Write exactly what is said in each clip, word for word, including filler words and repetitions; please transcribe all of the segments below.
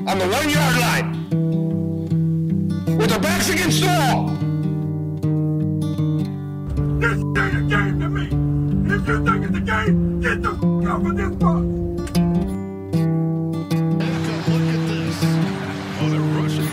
on the one-yard line with their backs against the wall. This ain't a game to me. If you think it's a game, get the f*** off of this box. Look at this. Oh, they're rushing.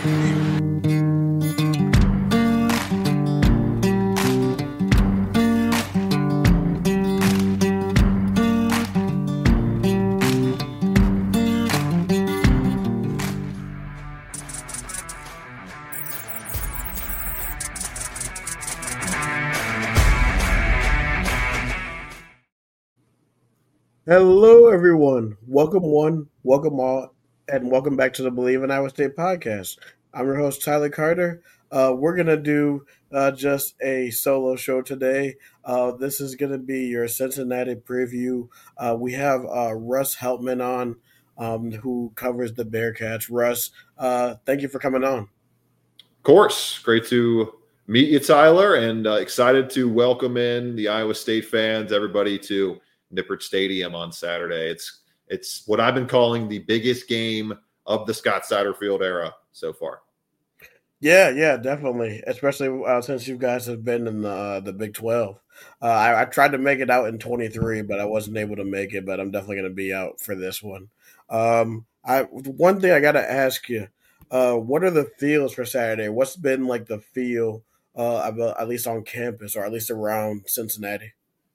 Hello, everyone. Welcome one, welcome all, and welcome back to the Believe in Iowa State podcast. I'm your host, Tyler Carter. Uh, we're going to do uh, just a solo show today. Uh, this is going to be your Cincinnati preview. Uh, we have uh, Russ Heltman on, um, who covers the Bearcats. Russ, uh, thank you for coming on. Of course. Great to meet you, Tyler, and uh, excited to welcome in the Iowa State fans, everybody to Nippert Stadium on Saturday. It's it's what I've been calling the biggest game of the Scott Satterfield era so far. Yeah, yeah, definitely. Especially uh, since you guys have been in the uh, the Big twelve. Uh, I, I tried to make it out in twenty-three, but I wasn't able to make it. But I'm definitely going to be out for this one. Um, I one thing I got to ask you: uh, what are the feels for Saturday? What's been like the feel, uh, about, at least on campus or at least around Cincinnati?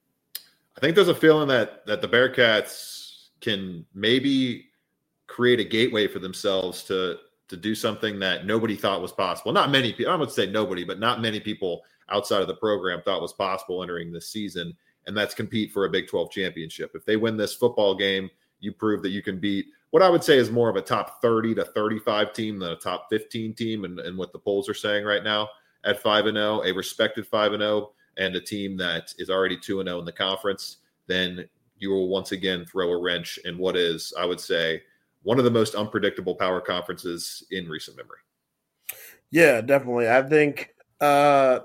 I think there's a feeling that that the Bearcats can maybe create a gateway for themselves to to do something that nobody thought was possible. Not many people, I would say nobody, but not many people outside of the program thought was possible entering this season, and that's compete for a Big twelve championship. If they win this football game, you prove that you can beat what I would say is more of a top thirty to thirty-five team than a top fifteen team, and, and what the polls are saying right now at five and oh, a respected five and oh, and a team that is already two and oh in the conference. Then you will once again throw a wrench in what is, I would say, one of the most unpredictable power conferences in recent memory. Yeah, definitely. I think uh,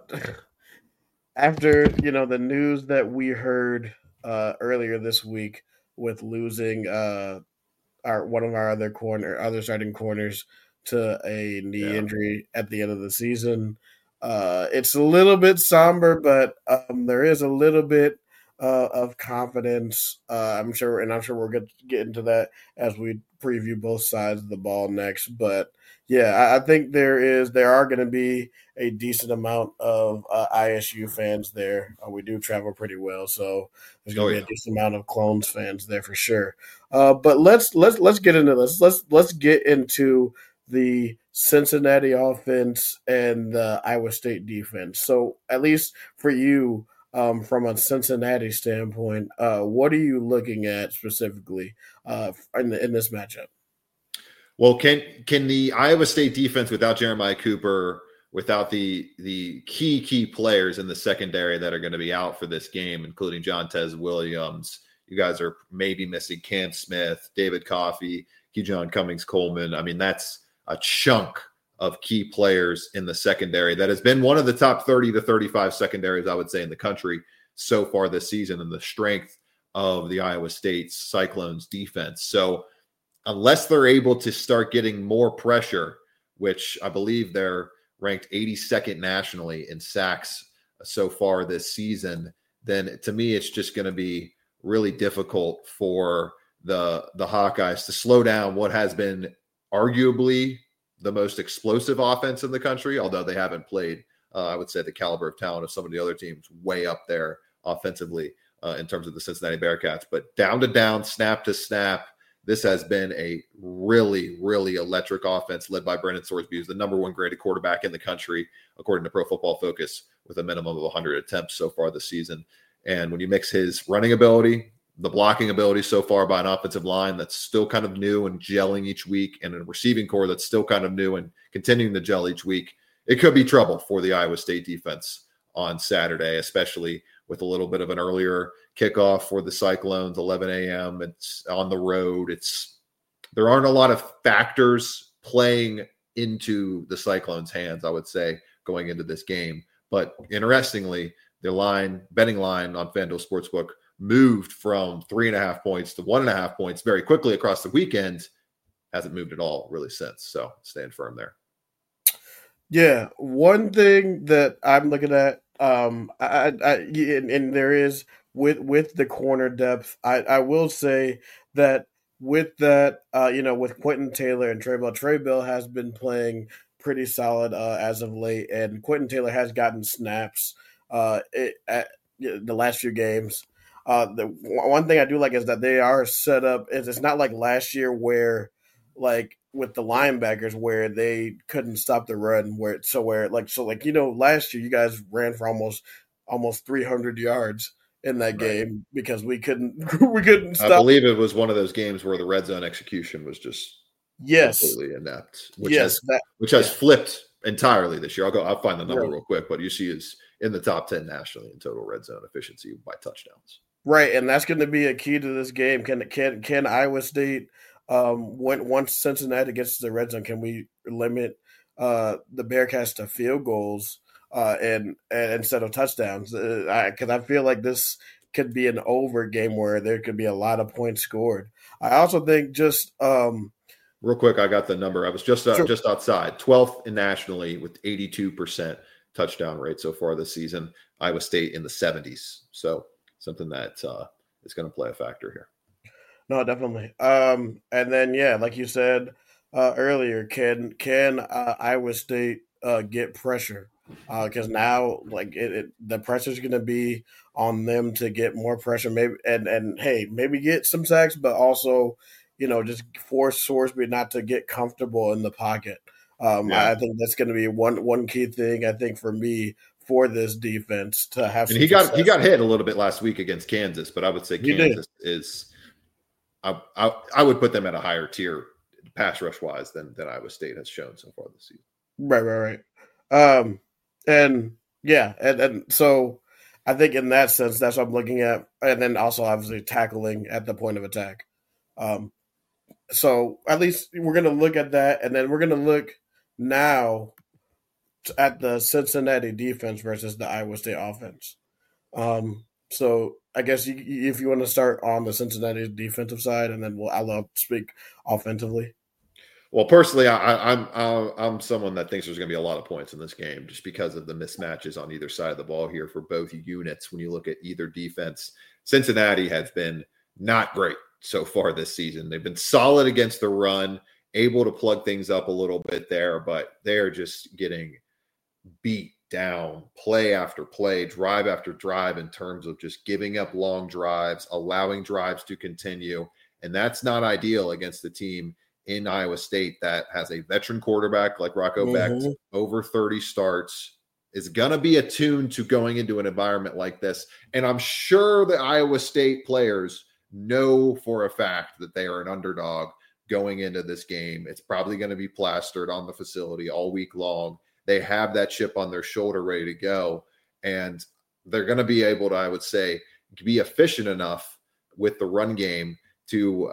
after, you know, the news that we heard uh, earlier this week with losing uh, our one of our other corner, other starting corners to a knee Yeah. injury at the end of the season, uh, it's a little bit somber, but um, there is a little bit uh, of confidence. Uh, I'm sure, and I'm sure we'll get get into that as we preview both sides of the ball next. But yeah, I, I think there is there are going to be a decent amount of uh, I S U fans there. Uh, we do travel pretty well, so there's going to Oh, be yeah. a decent amount of Clones fans there for sure. Uh, but let's let's let's get into this. Let's let's get into the Cincinnati offense and the Iowa State defense. So at least for you, um, from a Cincinnati standpoint, uh, what are you looking at specifically uh, in, in this matchup? Well, can can the Iowa State defense without Jeremiah Cooper, without the the key key players in the secondary that are going to be out for this game, including Jontez Williams, you guys are maybe missing Cam Smith, David Coffey, Keyshawn Cummings Coleman. I mean, that's a chunk of key players in the secondary that has been one of the top thirty to thirty-five secondaries, I would say, in the country so far this season, and the strength of the Iowa State Cyclones defense. So unless they're able to start getting more pressure, which I believe they're ranked eighty-second nationally in sacks so far this season, then to me, it's just going to be really difficult for the, the Hawkeyes to slow down what has been arguably the most explosive offense in the country, although they haven't played, uh, I would say, the caliber of talent of some of the other teams way up there offensively uh, in terms of the Cincinnati Bearcats. But down to down, snap to snap, this has been a really, really electric offense led by Brendan Sorsby, who's the number one graded quarterback in the country, according to Pro Football Focus, with a minimum of one hundred attempts so far this season. And when you mix his running ability, the blocking ability so far by an offensive line that's still kind of new and gelling each week, and a receiving core that's still kind of new and continuing to gel each week, it could be trouble for the Iowa State defense on Saturday, especially with a little bit of an earlier kickoff for the Cyclones, eleven a.m. It's on the road. It's there aren't a lot of factors playing into the Cyclones' hands, I would say, going into this game. But interestingly, the line, betting line on FanDuel Sportsbook moved from three and a half points to one and a half points very quickly across the weekend. hasn't moved at all really since. So staying firm there. Yeah, one thing that I'm looking at, um, I, I and, and there is with with the corner depth. I, I will say that with that, uh, you know, with Quentin Taylor and Trey Bell, Trey Bell has been playing pretty solid uh, as of late, and Quentin Taylor has gotten snaps uh, it, at the last few games. Uh, the one thing I do like is that they are set up. Is it's not like last year where, like with the linebackers, where they couldn't stop the run. Where so where like so like you know last year you guys ran for almost almost three hundred yards in that Right. game because we couldn't we couldn't stop. I believe it was one of those games where the red zone execution was just yes, completely inept, which yes, has that, which has yeah. flipped entirely this year. I'll go. I'll find the number Right. real quick, but U C is in the top ten nationally in total red zone efficiency by touchdowns. Right, and that's going to be a key to this game. Can can can Iowa State, um, when once Cincinnati gets to the red zone, can we limit uh, the Bearcats to field goals uh, and, and instead of touchdowns? Because uh, I, I feel like this could be an over game where there could be a lot of points scored. I also think just um, Real quick, I got the number. I was just uh, Sure. just outside, twelfth in nationally with eighty-two percent touchdown rate so far this season. Iowa State in the seventies. So something that uh, is going to play a factor here. No, definitely. Um, and then yeah, like you said uh, earlier, can can uh, Iowa State uh, get pressure? Because uh, now, like it, it, the pressure is going to be on them to get more pressure, maybe and and hey, maybe get some sacks, but also, you know, just force Sorsby not to get comfortable in the pocket. Um, Yeah. I think that's going to be one one key thing. I think for me for this defense to have. And some he got success. he got hit a little bit last week against Kansas, but I would say He did. Kansas is. I, I I would put them at a higher tier pass rush wise than than Iowa State has shown so far this season. Right, right, right. Um, and yeah, and, and so I think in that sense, that's what I'm looking at. And then also obviously tackling at the point of attack. Um, so at least we're going to look at that. And then we're going to look now at the Cincinnati defense versus the Iowa State offense. Um, so I guess you, if you want to start on the Cincinnati defensive side, and then we'll, I'll speak offensively. Well, personally, I, I'm I'm I'm someone that thinks there's going to be a lot of points in this game just because of the mismatches on either side of the ball here for both units. When you look at either defense, Cincinnati has been not great so far this season. They've been solid against the run, able to plug things up a little bit there, but they are just getting beat down play after play, drive after drive in terms of just giving up long drives, allowing drives to continue, and that's not ideal against the team in Iowa State that has a veteran quarterback like Rocco Mhm. Becht, over thirty starts, is going to be attuned to going into an environment like this. And I'm sure the Iowa State players know for a fact that they are an underdog going into this game. It's probably going to be plastered on the facility all week long. They have that chip on their shoulder ready to go. And they're going to be able to, I would say, be efficient enough with the run game to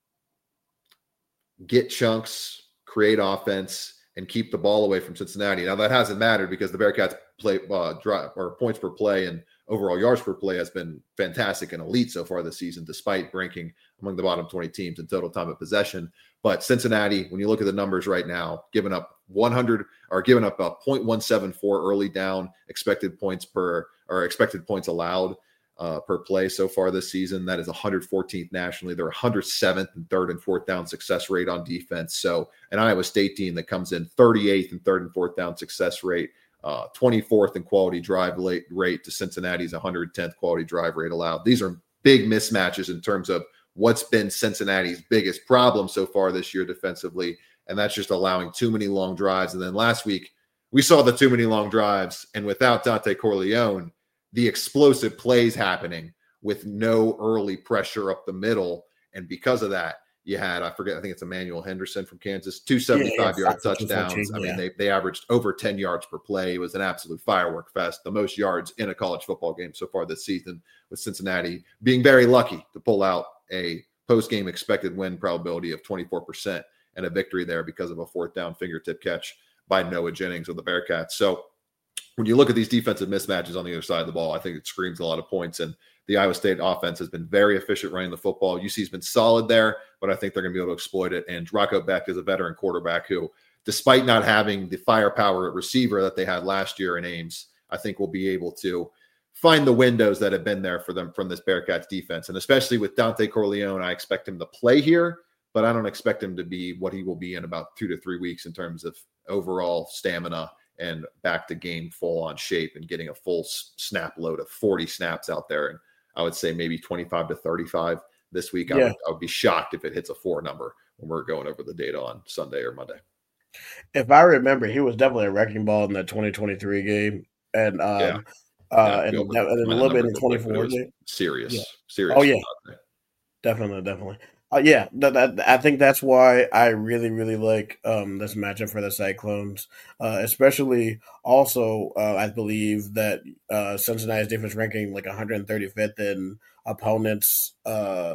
get chunks, create offense, and keep the ball away from Cincinnati. Now, that hasn't mattered because the Bearcats play uh, drive, or points per play and overall yards per play has been fantastic and elite so far this season, despite ranking among the bottom twenty teams in total time of possession. But Cincinnati, when you look at the numbers right now, giving up one hundred or giving up a point one seven four early down expected points per or expected points allowed uh, per play so far this season. That is one hundred fourteenth nationally. They're one hundred seventh and third and fourth down success rate on defense. So an Iowa State team that comes in thirty-eighth and third and fourth down success rate, uh, twenty-fourth in quality drive rate to Cincinnati's one hundred tenth quality drive rate allowed. These are big mismatches in terms of what's been Cincinnati's biggest problem so far this year defensively, and that's just allowing too many long drives. And then last week, we saw the too many long drives, and without Dante Corleone, the explosive plays happening with no early pressure up the middle. And because of that, you had, I forget, I think it's Emmanuel Henderson from Kansas, two seventy-five-yard yeah, yeah, touchdowns. I mean, yeah. they, they averaged over ten yards per play. It was an absolute firework fest, the most yards in a college football game so far this season, with Cincinnati being very lucky to pull out a post-game expected win probability of twenty-four percent and a victory there because of a fourth down fingertip catch by Noah Jennings of the Bearcats. So when you look at these defensive mismatches on the other side of the ball, I think it screams a lot of points. And the Iowa State offense has been very efficient running the football. U C's been solid there, but I think they're going to be able to exploit it. And Rocco Beck is a veteran quarterback who, despite not having the firepower at receiver that they had last year in Ames, I think will be able to find the windows that have been there for them from this Bearcats defense. And especially with Dante Corleone, I expect him to play here, but I don't expect him to be what he will be in about two to three weeks in terms of overall stamina and back to game full on shape and getting a full snap load of forty snaps out there. And I would say maybe twenty-five to thirty-five this week. Yeah. I, would, I would be shocked if it hits a four number when we're going over the data on Sunday or Monday. If I remember, he was definitely a wrecking ball in that twenty twenty-three game. And, um, Yeah. uh, Yeah, and, over- and a my little bit in numbers look like twenty-four it was game. Serious, Yeah. serious. Oh, yeah. Definitely, definitely. Uh, yeah, that, that, I think that's why I really, really like um, this matchup for the Cyclones, uh, especially also uh, I believe that uh, Cincinnati's defense ranking like one hundred thirty-fifth in opponents' uh,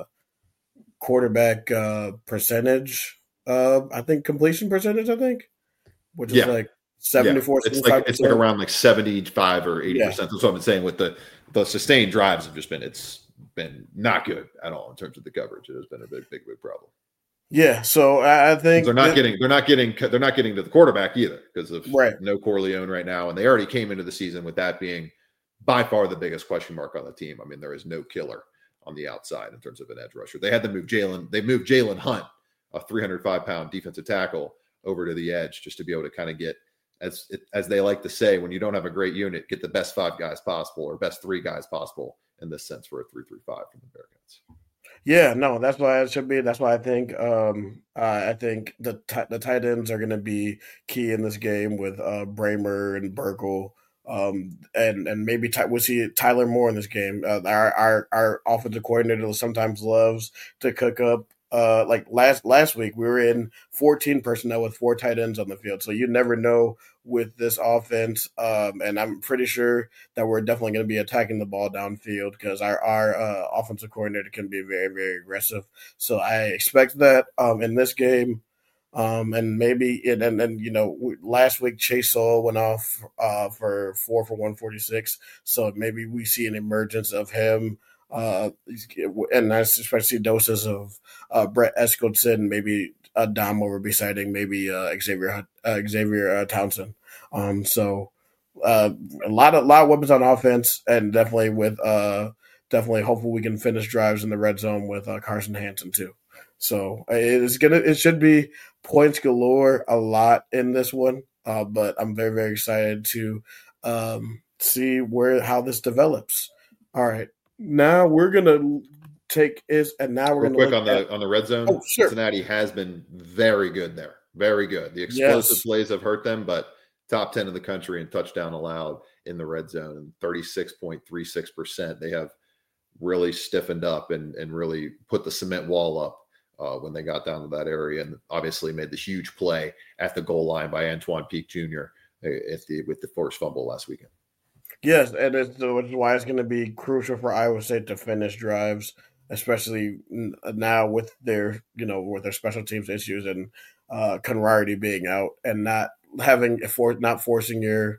quarterback uh, percentage. Uh, I think completion percentage. I think, which is Yeah. like seventy-four. Yeah. It's like it's like around like seventy-five or eighty Yeah. percent. That's what I'm saying. With the the sustained drives have just been it's been not good at all in terms of the coverage. It has been a big, big, big problem. Yeah, so I I think They're not that- getting they're not getting they're not getting to the quarterback either because of Right. no Corleone right now, and they already came into the season with that being by far the biggest question mark on the team. I mean, there is no killer on the outside in terms of an edge rusher. They had to move Jalen. They moved Jalen Hunt, a three hundred five pound defensive tackle, over to the edge just to be able to kind of get, as as they like to say, when you don't have a great unit, get the best five guys possible or best three guys possible in this sense for a three three five from the Bearcats. Yeah, no, that's why it should be. That's why I think um, uh, I think the t- the tight ends are going to be key in this game with uh, Bramer and Burkle, um, and and maybe Ty- we'll see Tyler Moore in this game. Uh, our our our offensive coordinator sometimes loves to cook up. Uh, like last last week, we were in fourteen personnel with four tight ends on the field, so you never know with this offense. Um, and I'm pretty sure that we're definitely going to be attacking the ball downfield because our our uh, offensive coordinator can be very very aggressive. So I expect that um, in this game. Um, and maybe and, and and you know last week Chase Saul went off uh, for four for one forty six. So maybe we see an emergence of him. Uh, and I especially doses of uh, Brett Eskildson, maybe uh, Dom over beside maybe uh, Xavier uh, Xavier uh, Townsend. Um, so uh, a lot of lot of weapons on offense, and definitely with uh, definitely hopefully we can finish drives in the red zone with uh, Carson Hansen too. So it is gonna it should be points galore a lot in this one, uh, but I'm very very excited to um, see where how this develops. All right. Now we're gonna take is and now we're Real gonna quick look on the at, on the red zone. Oh, sure. Cincinnati has been very good there, very good. The explosive Yes. plays have hurt them, but top ten in the country in touchdown allowed in the red zone, and thirty-six point three six percent. They have really stiffened up and and really put the cement wall up uh, when they got down to that area, and obviously made the huge play at the goal line by Antoine Peak Junior at the, with the forced fumble last weekend. Yes, and it's, which is why it's going to be crucial for Iowa State to finish drives, especially now with their you know with their special teams issues and uh, Conrarity being out and not having for not forcing your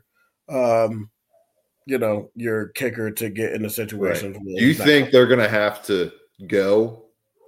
um, you know your kicker to get into situations. Right. where Do you he's not- think they're going to have to go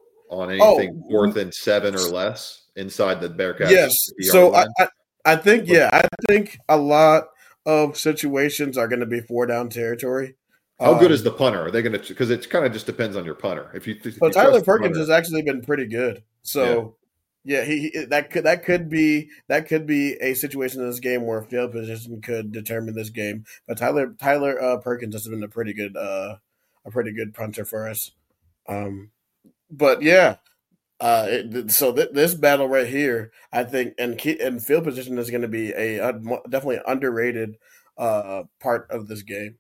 on anything Oh, fourth and seven or less inside the Bearcats? Yes. fifty-yard So I, line? I, I think yeah, I think a lot of situations are going to be four down territory. How good Um, is the punter? Are they going to? Because it kind of just depends on your punter. If you, if But you Tyler trust the Perkins punter- has actually been pretty good. So yeah, he, he that could that could be that could be a situation in this game where field position could determine this game. But Tyler Tyler uh, Perkins has been a pretty good uh, a pretty good punter for us. Um, but yeah, uh, it, so th- this battle right here, I think, and key, and field position is going to be a, a definitely underrated uh, part of this game.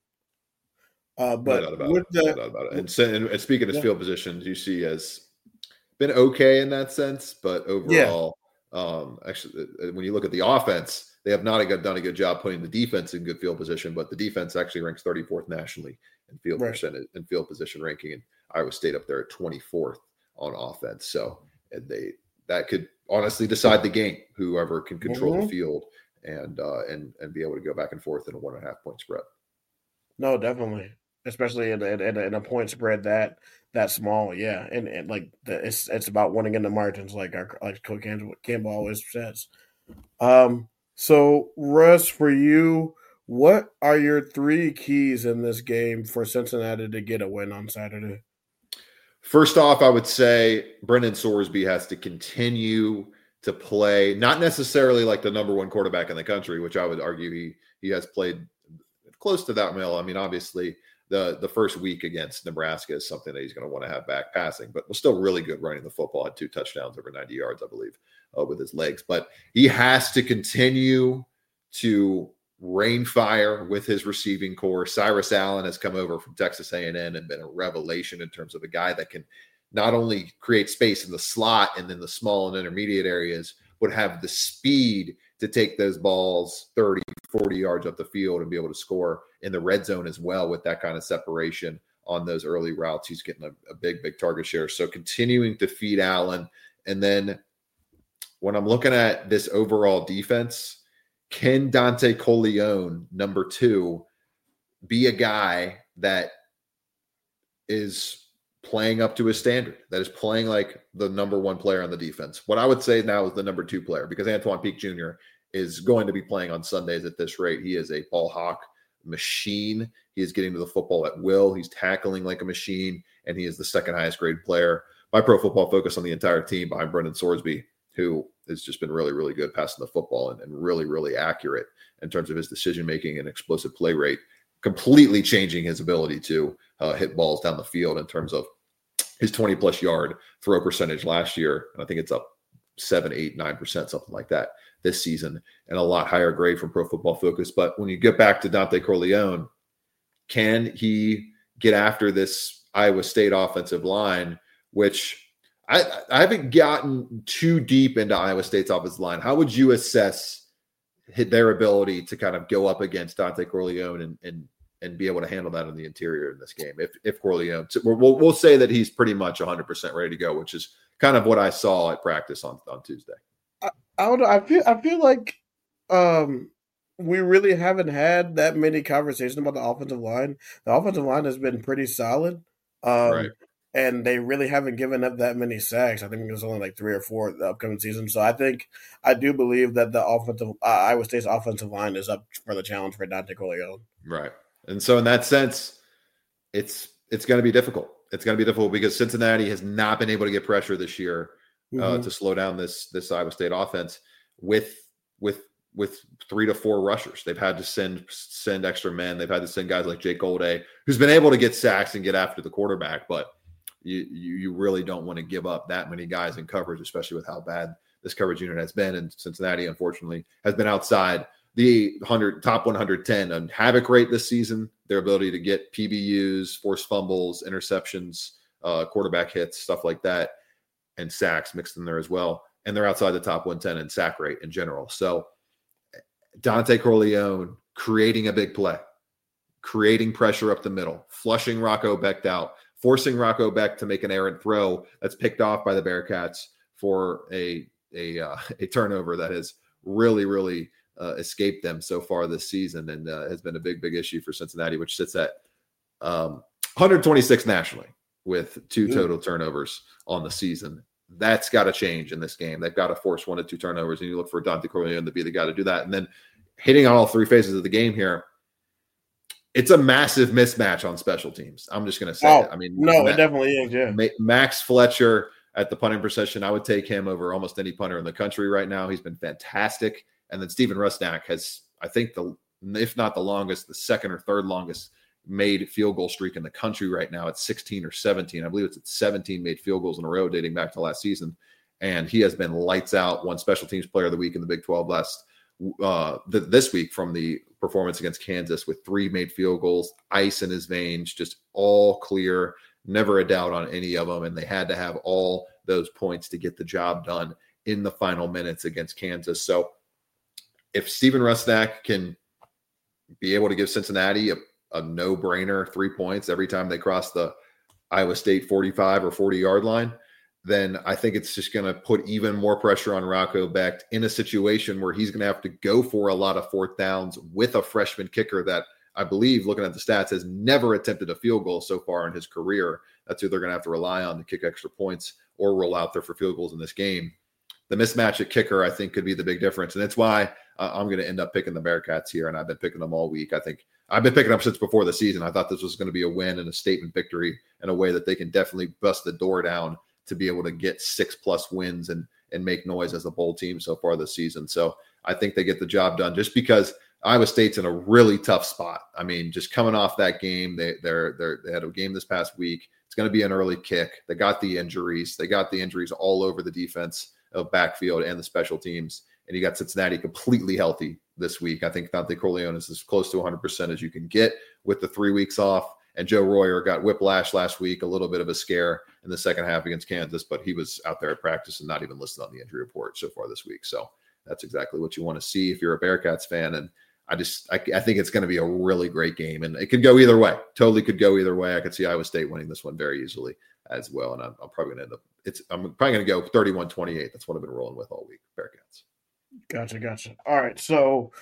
Uh, No but doubt about with it. No the doubt about it. And, so, and, and speaking of Yeah. field positions, you see has been okay in that sense, but overall, um, actually, uh, when you look at the offense, they have not a good, done a good job putting the defense in good field position. But the defense actually ranks thirty-fourth nationally in field Right. percentage in field position ranking, and Iowa State up there at twenty-fourth on offense. So and they that could honestly decide the game. Whoever can control the Mhm. field and uh, and and be able to go back and forth in a one and a half point spread. No, definitely. especially in, in, in a point spread that that small. Yeah, and, and like the, it's it's about winning in the margins, like our like Coach Campbell, Campbell always says. Um. So Russ, for you, what are your three keys in this game for Cincinnati to get a win on Saturday? First off, I would say Brendan Sorsby has to continue to play, not necessarily like the number one quarterback in the country, which I would argue he he has played close to that mill. I mean, obviously, the the first week against Nebraska is something that he's going to want to have back passing, but was still really good running the football. Had two touchdowns over ninety yards, I believe, uh, with his legs. But he has to continue to rain fire with his receiving core. Cyrus Allen has come over from Texas A and M and been a revelation in terms of a guy that can not only create space in the slot and in the small and intermediate areas, but have the speed to take those balls thirty, forty yards up the field and be able to score in the red zone as well with that kind of separation on those early routes. He's getting a, a big, big target share. So continuing to feed Allen. And then when I'm looking at this overall defense, can Dante Corleone, number two, be a guy that is playing up to his standard, that is playing like the number one player on the defense? What I would say now is the number two player, because Antoine Peak Junior is going to be playing on Sundays at this rate. He is a ball hawk machine. He is getting to the football at will. He's tackling like a machine, and he is the second highest grade player by Pro Football Focus on the entire team behind Brendan Sorsby, who has just been really, really good passing the football and, and really, really accurate in terms of his decision-making and explosive play rate, completely changing his ability to uh, hit balls down the field in terms of his twenty-plus yard throw percentage last year. And I think it's up seven, eight, nine percent, something like that this season, and a lot higher grade from Pro Football Focus. But when you get back to Dante Corleone, can he get after this Iowa State offensive line, which I, I haven't gotten too deep into Iowa State's offensive line. How would you assess their ability to kind of go up against Dante Corleone and and and be able to handle that in the interior in this game? If if Corleone, we'll we'll say that he's pretty much one hundred percent ready to go, which is kind of what I saw at practice on, on Tuesday. I, I don't know. I feel I feel like um, we really haven't had that many conversations about the offensive line. The offensive line has been pretty solid. Um, Right. And they really haven't given up that many sacks. I think there's only like three or four the upcoming season. So I think I do believe that the offensive uh, Iowa State's offensive line is up for the challenge for Dante Corleone. Right. And so in that sense, it's it's going to be difficult. It's going to be difficult because Cincinnati has not been able to get pressure this year uh, mm-hmm. to slow down this this Iowa State offense with with with three to four rushers. They've had to send send extra men. They've had to send guys like Jake Golday, who's been able to get sacks and get after the quarterback, but You, you you really don't want to give up that many guys in coverage, especially with how bad this coverage unit has been. And Cincinnati, unfortunately, has been outside the one hundred, top one hundred ten on havoc rate this season. Their ability to get P B Us, force fumbles, interceptions, uh, quarterback hits, stuff like that, and sacks mixed in there as well. And they're outside the top one ten in sack rate in general. So Dante Corleone creating a big play, creating pressure up the middle, flushing Rocco Becht out, forcing Rocco Becht to make an errant throw that's picked off by the Bearcats for a a, uh, a turnover that has really, really uh, escaped them so far this season, and uh, has been a big, big issue for Cincinnati, which sits at um, one hundred twenty-six nationally with two total turnovers on the season. That's got to change in this game. They've got to force one to two turnovers, and you look for Dante Corleone to be the guy to do that. And then hitting on all three phases of the game here, it's a massive mismatch on special teams. I'm just going to say oh, it. I mean, no, Matt, it definitely is, yeah. Max Fletcher at the punting position, I would take him over almost any punter in the country right now. He's been fantastic. And then Steven Rusnak has, I think, the if not the longest, the second or third longest made field goal streak in the country right now. It's sixteen or seventeen. I believe it's at seventeen made field goals in a row dating back to last season. And he has been lights out, one special teams player of the week in the Big twelve last uh, th- this week from the performance against Kansas with three made field goals, ice in his veins, just all clear, never a doubt on any of them. And they had to have all those points to get the job done in the final minutes against Kansas. So if Steven Rusnak can be able to give Cincinnati a, a no-brainer three points every time they cross the Iowa State forty-five or forty-yard line, then I think it's just going to put even more pressure on Rocco Becht in a situation where he's going to have to go for a lot of fourth downs with a freshman kicker that I believe, looking at the stats, has never attempted a field goal so far in his career. That's who they're going to have to rely on to kick extra points or roll out there for field goals in this game. The mismatch at kicker, I think, could be the big difference. And that's why uh, I'm going to end up picking the Bearcats here, and I've been picking them all week. I think I've been picking them since before the season. I thought this was going to be a win and a statement victory in a way that they can definitely bust the door down to be able to get six-plus wins and and make noise as a bowl team so far this season. So I think they get the job done just because Iowa State's in a really tough spot. I mean, just coming off that game, they they're, they're, they had a game this past week. It's going to be an early kick. They got the injuries. They got the injuries all over the defense of backfield and the special teams. And you got Cincinnati completely healthy this week. I think Dante Corleone is as close to one hundred percent as you can get with the three weeks off. And Joe Royer got whiplash last week, a little bit of a scare in the second half against Kansas, but he was out there at practice and not even listed on the injury report so far this week. So that's exactly what you want to see if you're a Bearcats fan. And I just, I, I think it's going to be a really great game, and it could go either way. Totally could go either way. I could see Iowa State winning this one very easily as well. And I'm, I'm probably going to end up, it's, I'm probably going to go thirty-one twenty-eight. That's what I've been rolling with all week. Bearcats. Gotcha. Gotcha. All right. So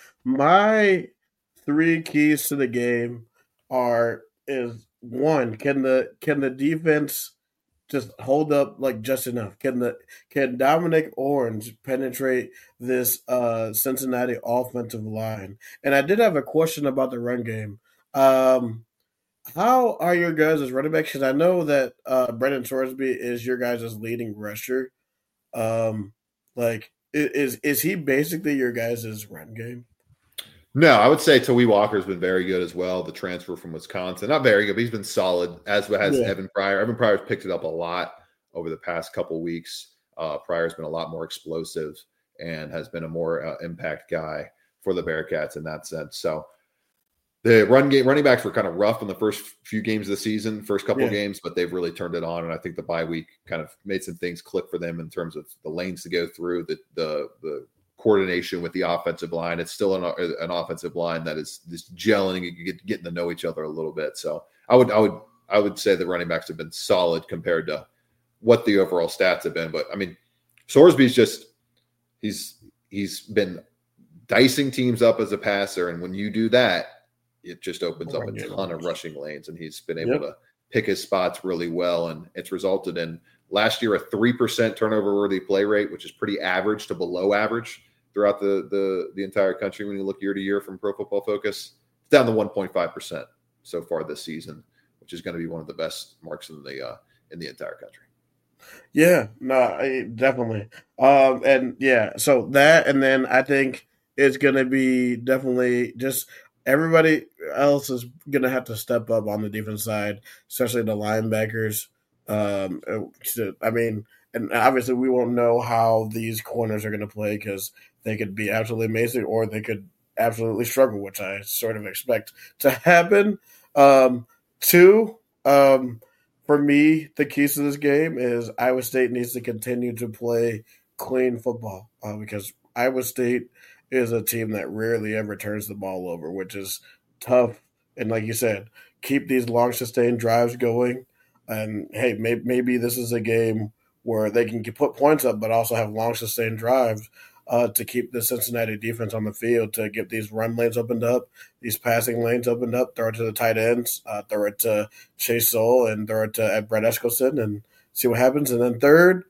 my three keys to the game are, is one, can the, can the defense just hold up like just enough? Can the can Dominic Orange penetrate this uh, Cincinnati offensive line? And I did have a question about the run game. Um, how are your guys as running backs? Because I know that uh, Brendan Sorsby is your guys' leading rusher. Um, like, is is he basically your guys' run game? No, I would say Tawee Walker's been very good as well. The transfer from Wisconsin, not very good, but he's been solid. As has yeah. Evan Pryor. Evan Pryor's picked it up a lot over the past couple weeks. Uh, Pryor's been a lot more explosive and has been a more uh, impact guy for the Bearcats in that sense. So the run game, running backs were kind of rough in the first few games of the season, first couple yeah. games, but they've really turned it on. And I think the bye week kind of made some things click for them in terms of the lanes to go through, the the the. coordination with the offensive line. It's still an, an offensive line that is just gelling and get, getting to know each other a little bit. So I would, I would, I would say the running backs have been solid compared to what the overall stats have been. But I mean, Sorsby's just, he's, he's been dicing teams up as a passer. And when you do that, it just opens up a ton of rushing lanes, and he's been able yep. to pick his spots really well. And it's resulted in last year a three percent turnover worthy play rate, which is pretty average to below average throughout the, the the entire country. When you look year to year from Pro Football Focus, it's down to one point five percent so far this season, which is going to be one of the best marks in the uh, in the entire country. Yeah, no, I, definitely. Um, and yeah, so that, and then I think it's going to be definitely just everybody else is going to have to step up on the defense side, especially the linebackers. Um, I mean, and obviously we won't know how these corners are going to play because they could be absolutely amazing or they could absolutely struggle, which I sort of expect to happen. Um, two, um, for me, the keys to this game is Iowa State needs to continue to play clean football uh, because Iowa State is a team that rarely ever turns the ball over, which is tough. And like you said, keep these long sustained drives going. And hey, maybe, maybe this is a game where they can put points up, but also have long sustained drives uh, to keep the Cincinnati defense on the field, to get these run lanes opened up, these passing lanes opened up, throw it to the tight ends, uh, throw it to Chase Soul, and throw it to at Brett Eskelson, and see what happens. And then third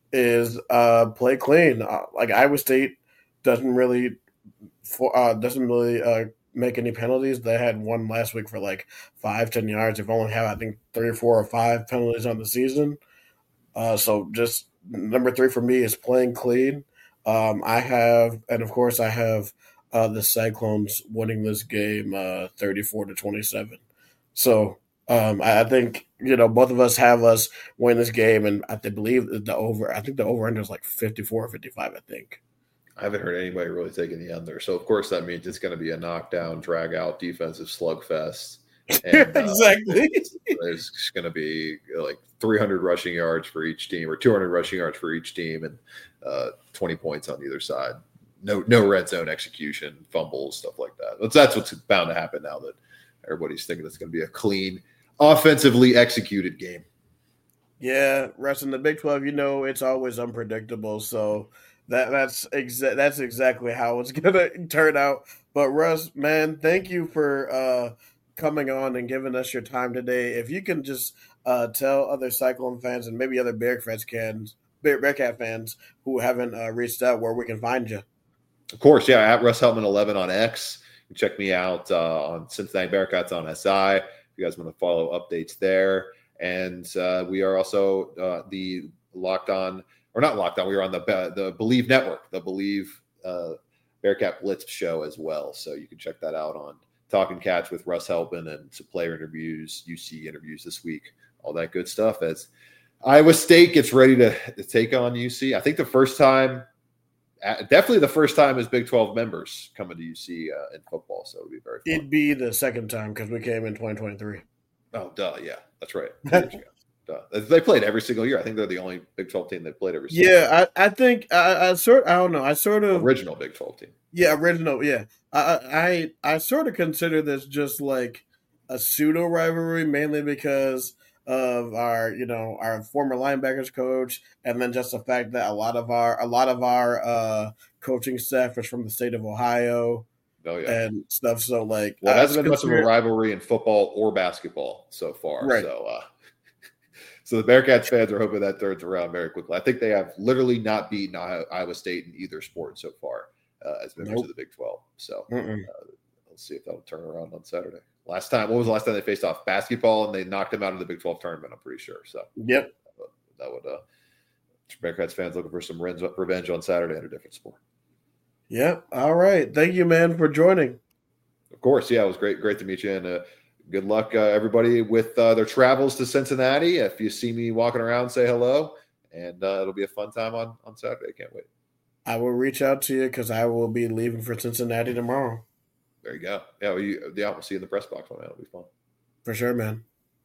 is uh, play clean. Uh, like Iowa State doesn't really for, uh, doesn't really uh, make any penalties. They had one last week for like five, ten yards. They've only had, I think, three or four or five penalties on the season. Uh, so just number three for me is playing clean. Um, I have, and of course I have uh, the Cyclones winning this game uh, thirty-four to twenty-seven. So um, I, I think, you know, both of us have us win this game, and I believe the over, I think the over-under is like fifty-four or fifty-five, I think. I haven't heard anybody really taking the under. So, of course, that means it's going to be a knockdown, drag-out defensive slugfest. And, uh, exactly. There's going to be like three hundred rushing yards for each team or two hundred rushing yards for each team and uh, twenty points on either side. No no red zone execution, fumbles, stuff like that. That's, that's what's bound to happen now that everybody's thinking it's going to be a clean, offensively executed game. Yeah, rest in the Big twelve, you know, it's always unpredictable. So That that's exa- that's exactly how it's gonna turn out. But Russ, man, thank you for uh, coming on and giving us your time today. If you can just uh, tell other Cyclone fans and maybe other Bearcats fans, Bear, Bearcat fans who haven't uh, reached out, where we can find you. Of course, yeah, at Russ Heltman eleven on X. You can check me out uh, on Cincinnati Bearcats on S I. If you guys want to follow updates there, and uh, we are also uh, the Locked On. Or not Locked On. We were on the the Believe Network, the Believe uh, Bearcat Blitz show as well. So you can check that out on Talking Cats with Russ Heltman and some player interviews, U C interviews this week, all that good stuff. As Iowa State gets ready to, to take on U C, I think the first time, definitely the first time as Big twelve members coming to U C uh, in football. So it'll be very fun. It'd be the second time because we came in twenty twenty-three. Oh, duh, yeah, that's right. Uh, they played every single year. I think they're the only Big twelve team that played every single yeah, year. Yeah, I, I think I, I sort I don't know. I sort of original Big twelve team. Yeah, original. Yeah, I I I sort of consider this just like a pseudo rivalry, mainly because of our you know our former linebackers coach, and then just the fact that a lot of our a lot of our uh, coaching staff is from the state of Ohio. Oh, yeah. And stuff. So like, well, that's been much of a rivalry in football or basketball so far. Right. So. Uh, So the Bearcats fans are hoping that turns around very quickly. I think they have literally not beaten Iowa State in either sport so far uh, as members nope. of the Big twelve. So uh, let's see if that'll turn around on Saturday. Last time, what was the last time they faced off? Basketball, and they knocked them out of the Big twelve tournament, I'm pretty sure. So yep, that would, that would uh, Bearcats fans looking for some revenge on Saturday in a different sport. Yep. All right. Thank you, man, for joining. Of course. Yeah, it was great. Great to meet you. And uh, good luck, uh, everybody, with uh, their travels to Cincinnati. If you see me walking around, say hello, and uh, it'll be a fun time on, on Saturday. Can't wait. I will reach out to you because I will be leaving for Cincinnati tomorrow. There you go. Yeah, well, you, yeah, we'll see you in the press box on that. It'll be fun. For sure, man.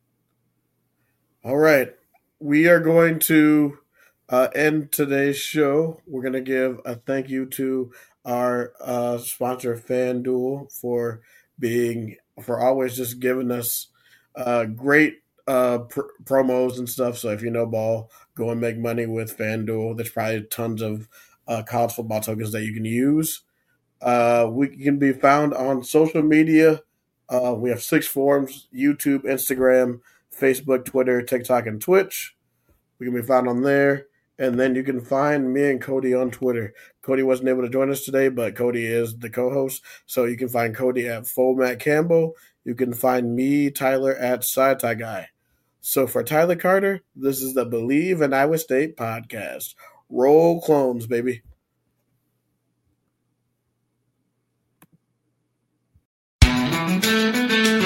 All right. We are going to uh, end today's show. We're going to give a thank you to our uh, sponsor, FanDuel, for being for always just giving us uh, great uh, pr- promos and stuff. So if you know ball, go and make money with FanDuel. There's probably tons of uh, college football tokens that you can use. Uh, we can be found on social media. Uh, we have six forums: YouTube, Instagram, Facebook, Twitter, TikTok, and Twitch. We can be found on there. And then you can find me and Cody on Twitter. Cody wasn't able to join us today, but Cody is the co-host. So you can find Cody at Full Matt Campbell. You can find me, Tyler, at Side Tie Guy. So for Tyler Carter, this is the Believe in Iowa State podcast. Roll clones, baby. Thank you.